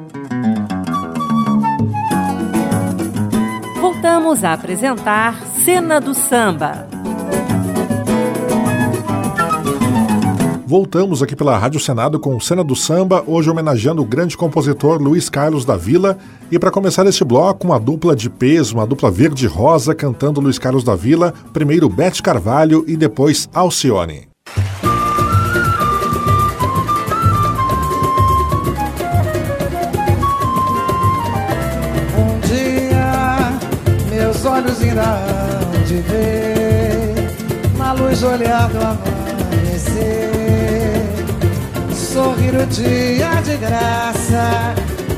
Voltamos a apresentar Cena do Samba. Voltamos aqui pela Rádio Senado com Cena do Samba, hoje homenageando o grande compositor Luiz Carlos da Vila. E para começar este bloco, uma dupla de peso, uma dupla verde e rosa cantando Luiz Carlos da Vila, primeiro Bete Carvalho e depois Alcione. Um dia meus olhos irão te ver na luz olhar do amanhecer, sorrir o dia de graça,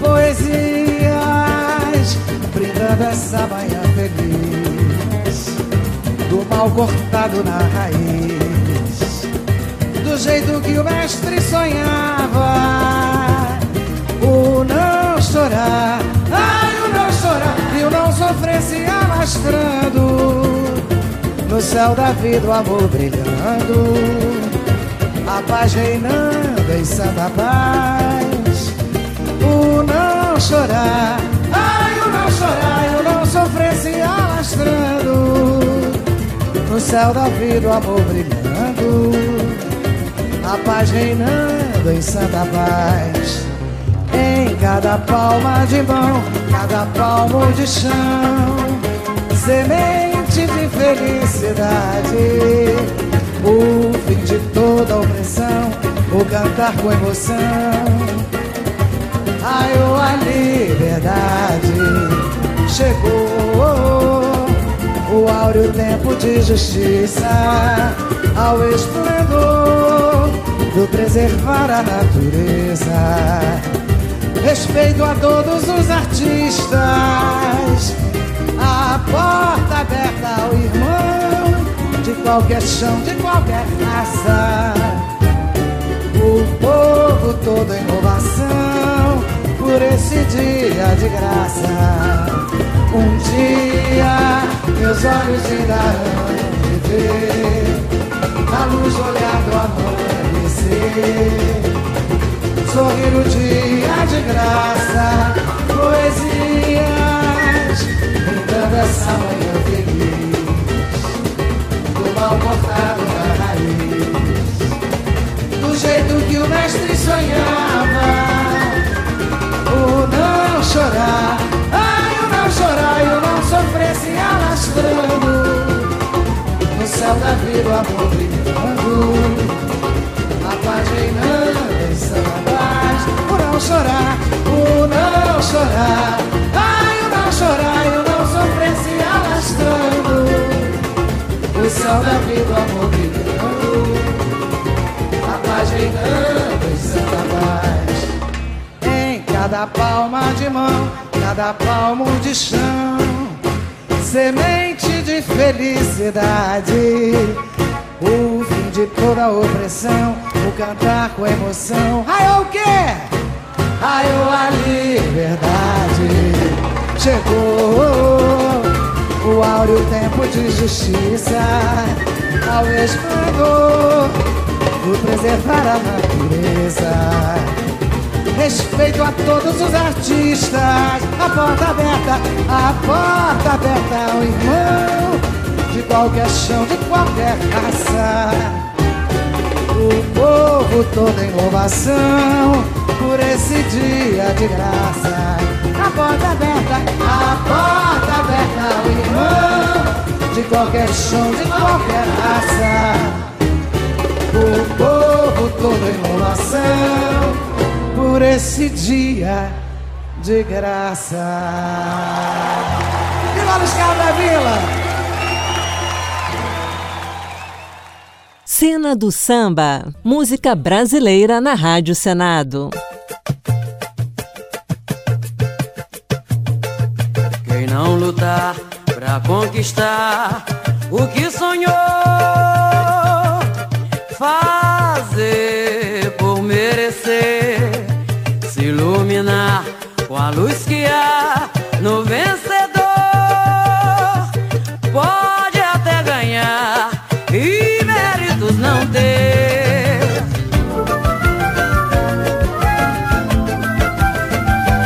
poesias, brindando essa manhã feliz, do mal cortado na raiz, do jeito que o mestre sonhava, o não chorar, ai, o não chorar, e o não sofrer se alastrando, no céu da vida o amor brilhando, a paz reinando em santa paz, o não chorar, ai, o não chorar, e o não sofrer se alastrando, no céu da vida o amor brilhando, a paz reinando em santa paz, em cada palma de mão, cada palmo de chão, semente de felicidade, o fim de toda opressão, o cantar com emoção, ai, oh, a liberdade chegou, o áureo tempo de justiça, ao esplendor do preservar a natureza, respeito a todos os artistas, a porta aberta ao irmão, de qualquer chão, de qualquer raça, o povo todo em inovação, por esse dia de graça. Um dia meus olhos irão te ver, a luz olhar do amanhecer, sorrir o dia de graça, poesias, brindando essa manhã feliz, mal cortado na raiz, do jeito que o mestre sonhava, o não chorar, ai, o não chorar, e o não sofrer se alastrando, no céu da vida o amor brilhando, a paz reinando em santa paz, o não chorar, o não chorar, ai, o não chorar, e o não sofrer se alastrando, o céu da vida, o amor brilhando, a paz reinando em santa paz, em cada palma de mão, cada palmo de chão, semente de felicidade, o fim de toda opressão, o cantar com emoção, ai, o quê? Ai, a liberdade chegou, o áureo tempo de justiça, ao esplendor do preservar a natureza, respeito a todos os artistas, a porta aberta ao irmão, de qualquer chão, de qualquer raça, o povo todo em louvação, por esse dia de graça, a porta aberta ao irmão, de qualquer chão, de qualquer raça, o povo todo em louvação, por esse dia de graça. Viva Luiz Carlos da Vila! Cena do Samba, música brasileira na Rádio Senado. Quem não lutar pra conquistar o que sonhou, fazer por merecer, se iluminar com a luz que há no vencedor, pode até ganhar e méritos não ter.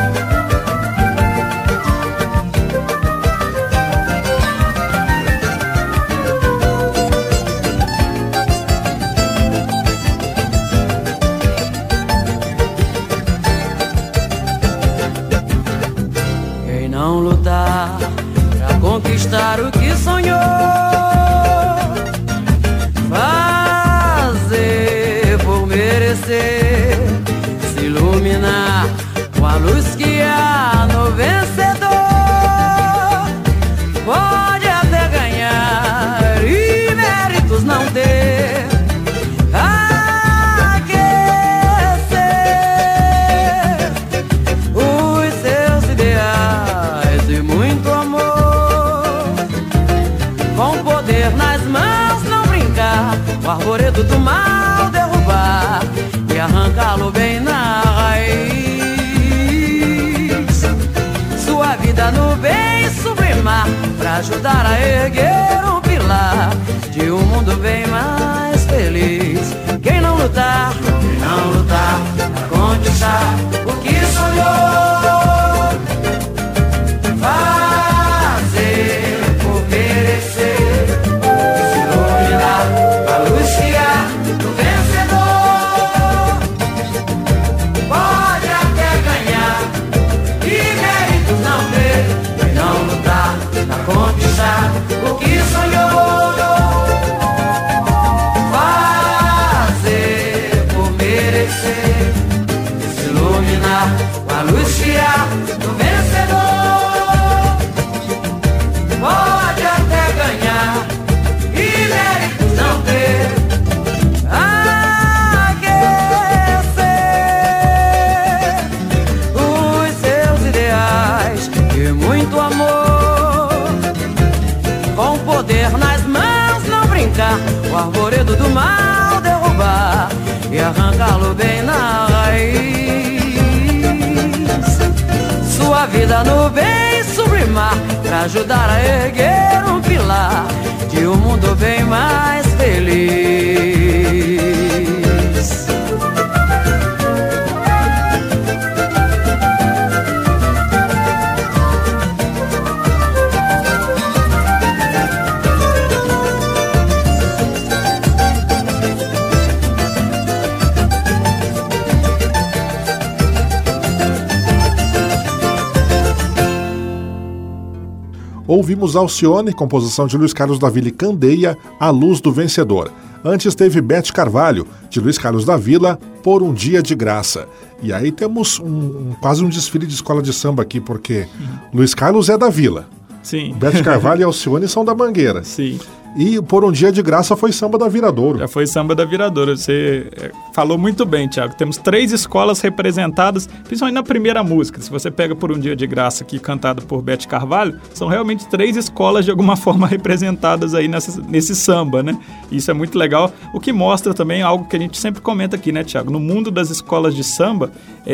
não lutar pra conquistar o que sonhou, fazer por merecer, se iluminar com a luz que há no vencedor. Pode até ganhar e méritos não ter, aquecer os seus ideais e muito amor. Com poder nas mãos não brincar, o arvoredo do mal derrubar e arrancá-lo bem na raiz. Sua vida no bem sublimar, pra ajudar a erguer um pilar de um mundo bem mais feliz. Quem não lutar pra conquistar o que sonhou, fazer por merecer, se iluminar a luz que há no vencedor. Pode até ganhar e méritos não ter, quem não lutar pra conquistar o que sonhou, fazer por merecer, se iluminar com a luz que há no vencedor. Pode até ganhar e méritos não ter, aquecer os seus ideais e muito amor. Com poder nas mãos não brincar, o arvoredo do mal derrubar e arrancá-lo bem na raiz. Sua vida no bem sublimar, pra ajudar a erguer um pilar de um mundo bem mais feliz. Ouvimos Alcione, composição de Luiz Carlos da Vila e Candeia, A Luz do Vencedor. Antes teve Bete Carvalho, de Luiz Carlos da Vila, Por um Dia de Graça. E aí temos quase um desfile de escola de samba aqui, porque Luiz Carlos é da Vila. Sim. Bete Carvalho e Alcione são da Mangueira. Sim. E Por um Dia de Graça foi samba da Viradouro. Já foi samba da Viradouro. Você falou muito bem, Thiago. Temos 3 escolas representadas, principalmente na primeira música. Se você pega Por um Dia de Graça, aqui cantada por Bete Carvalho, são realmente 3 escolas de alguma forma representadas aí nesse samba, né? Isso é muito legal. O que mostra também algo que a gente sempre comenta aqui, né, Thiago? No mundo das escolas de samba,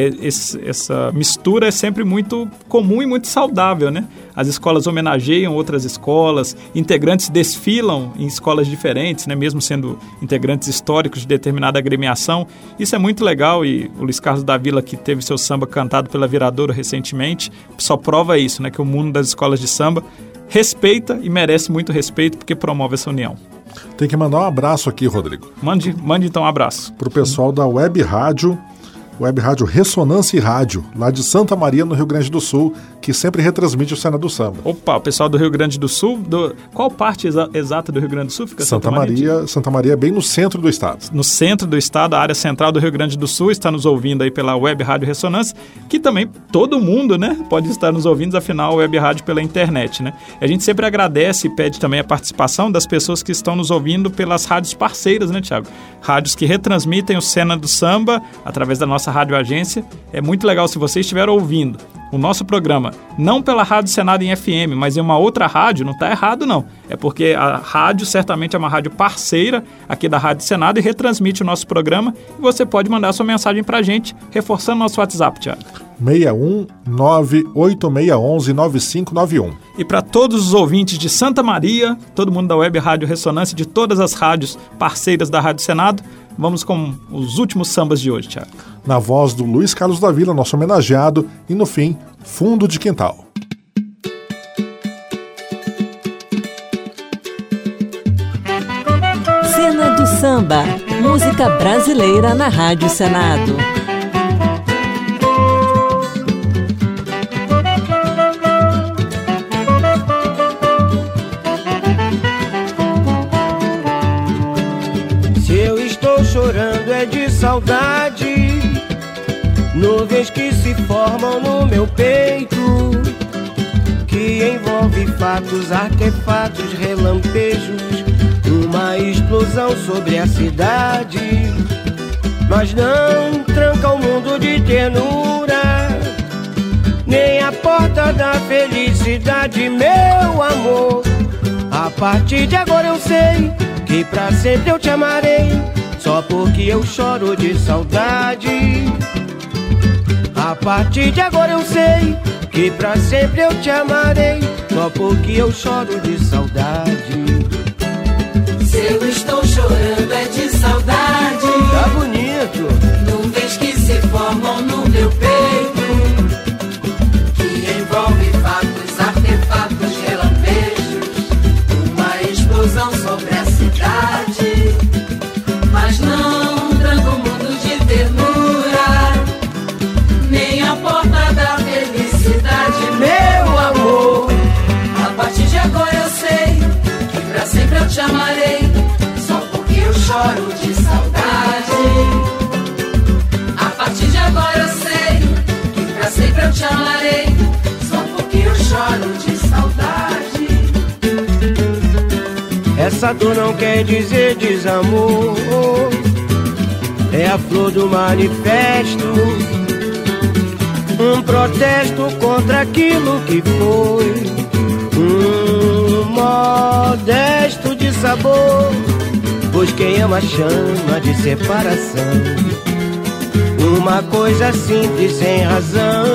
essa mistura é sempre muito comum e muito saudável, né? As escolas homenageiam outras escolas, integrantes desfilam em escolas diferentes, né? Mesmo sendo integrantes históricos de determinada agremiação. Isso é muito legal e o Luiz Carlos da Vila, que teve seu samba cantado pela Viradouro recentemente, só prova isso, né? Que o mundo das escolas de samba respeita e merece muito respeito porque promove essa união. Tem que mandar um abraço aqui, Rodrigo. Mande então um abraço. Para o pessoal da Web Rádio Ressonância e Rádio, lá de Santa Maria, no Rio Grande do Sul, que sempre retransmite o Cena do Samba. Opa, o pessoal do Rio Grande do Sul, qual parte exata do Rio Grande do Sul fica Santa Maria? Santa Maria é bem no centro do estado. No centro do estado, a área central do Rio Grande do Sul, está nos ouvindo aí pela Web Rádio Ressonância, que também todo mundo, né, pode estar nos ouvindo, afinal, a Web Rádio pela internet, né? A gente sempre agradece e pede também a participação das pessoas que estão nos ouvindo pelas rádios parceiras, né, Thiago? Rádios que retransmitem o Cena do Samba através da nossa rádio agência. É muito legal se você estiver ouvindo o nosso programa, não pela Rádio Senado em FM, mas em uma outra rádio, não está errado não. É porque a rádio certamente é uma rádio parceira aqui da Rádio Senado e retransmite o nosso programa e você pode mandar sua mensagem para a gente, reforçando nosso WhatsApp, Thiago. 61986119591. E para todos os ouvintes de Santa Maria, todo mundo da Web Rádio Ressonância, de todas as rádios parceiras da Rádio Senado, vamos com os últimos sambas de hoje, Thiago. Na voz do Luiz Carlos da Vila, nosso homenageado, e no fim, Fundo de Quintal. Cena do Samba, música brasileira na Rádio Senado. formam no meu peito, que envolve fatos, artefatos, relampejos, uma explosão sobre a cidade. Mas não tranca o mundo de ternura, nem a porta da felicidade, meu amor. A partir de agora eu sei que pra sempre eu te amarei, só porque eu choro de saudade. A partir de agora eu sei que pra sempre eu te amarei, só porque eu choro de saudade. Se eu estou chorando é de saudade. Tá bonito. Nuvens que se formam no meu peito, que envolve fatos, artefatos, relampejos, uma explosão sobre a cidade. Mas não tranca o mundo de ternura, nem a porta da felicidade, meu amor. A partir de agora eu sei que pra sempre eu te amarei, só porque eu choro de saudade. A partir de agora eu sei que pra sempre eu te amarei, só porque eu choro de saudade. Essa dor não quer dizer desamor, é a flor do manifesto, um protesto contra aquilo que foi, um modesto de sabor, pois quem ama chama de separação, uma coisa simples sem razão.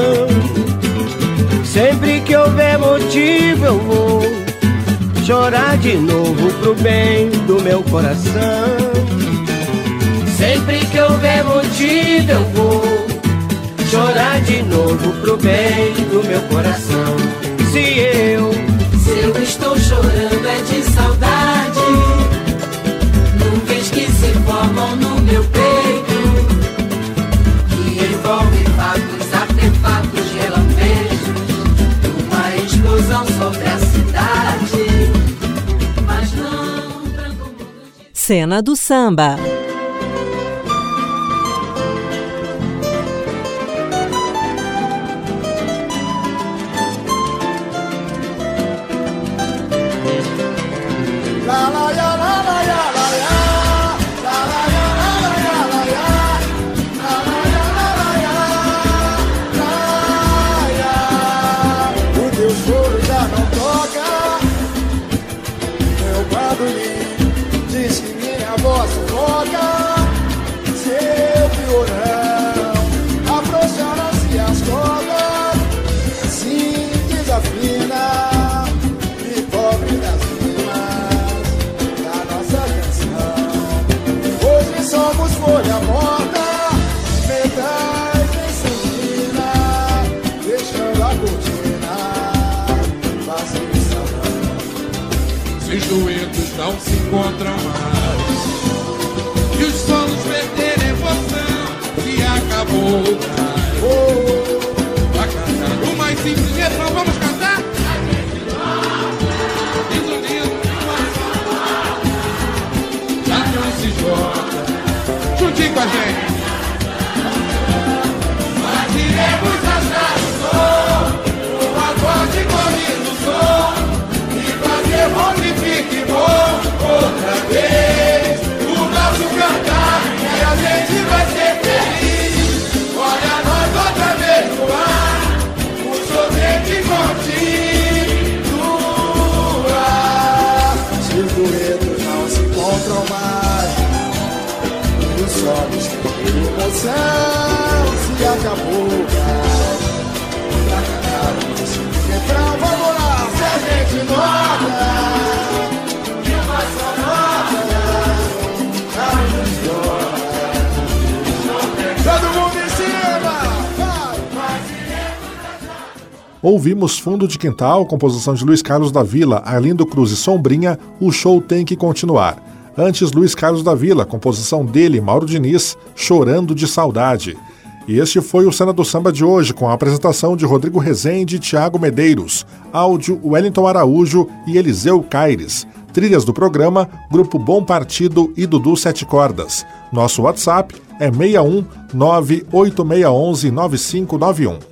Sempre que houver motivo eu vou chorar de novo pro bem do meu coração. Sempre que houver motivo eu vou chorar de novo pro bem do meu coração. Se eu estou chorando é de saudade, nuvens que se formam no meu peito, que envolve fatos, artefatos, relampejos, uma explosão sobre a cidade. Mas não tranca o mundo de... Cena do Samba. Os duetos não se encontram mais e os solos perderam emoção, se acabou o gás. Vai cantar o mais simples refrão, vamos cantar? Desunido, já não se joga, juntinho com a gente. Mas iremos achar o som, o acorde correndo o som, fique bom outra vez o nosso cantar e a gente vai ser feliz. Olha nós outra vez no ar, o sorvete continua. Se os duetos não se encontram mais e os solos têm emoção, se acabou o gás. Pra cantar o nosso refrão, vamos lá, se a gente nota. Ouvimos Fundo de Quintal, composição de Luiz Carlos da Vila, Arlindo Cruz e Sombrinha, O Show Tem Que Continuar. Antes, Luiz Carlos da Vila, composição dele, Mauro Diniz, Chorando de Saudade. E este foi o Cena do Samba de hoje, com a apresentação de Rodrigo Rezende e Thiago Medeiros, áudio Wellington Araújo e Eliseu Caires. Trilhas do programa, Grupo Bom Partido e Dudu Sete Cordas. Nosso WhatsApp é 61 98611 9591.